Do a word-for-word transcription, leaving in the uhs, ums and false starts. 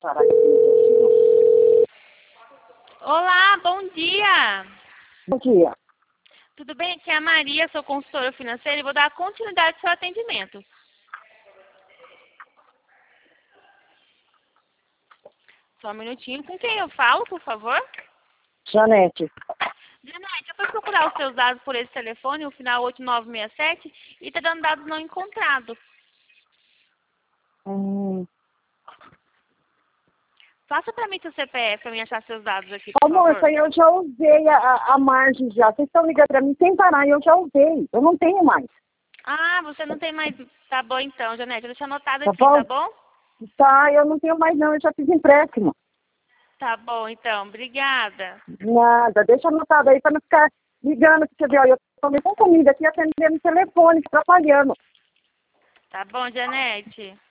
Parar aqui. Olá, bom dia. Bom dia. Tudo bem? Aqui é a Maria, sou consultora financeira e vou dar continuidade ao seu atendimento. Só um minutinho. Com quem eu falo, por favor? Janete. Janete, eu fui procurar os seus dados por esse telefone, o final oito nove seis sete, e está dando dados não encontrados. Hum. Faça para mim seu C P F para mim achar seus dados aqui, por Ô, moça, favor. eu já usei a, a, a margem já. Vocês estão ligando pra mim sem parar, eu já usei. Eu não tenho mais. Ah, você não tem mais... Tá bom então, Janete. Deixa anotado Tá aqui, bom? tá bom? Tá, eu não tenho mais não, eu já fiz empréstimo. Tá bom então. Obrigada. Nada, deixa anotado aí pra não ficar ligando, porque viu, eu tô com comida aqui atendendo o telefone, atrapalhando. Tá bom, Janete?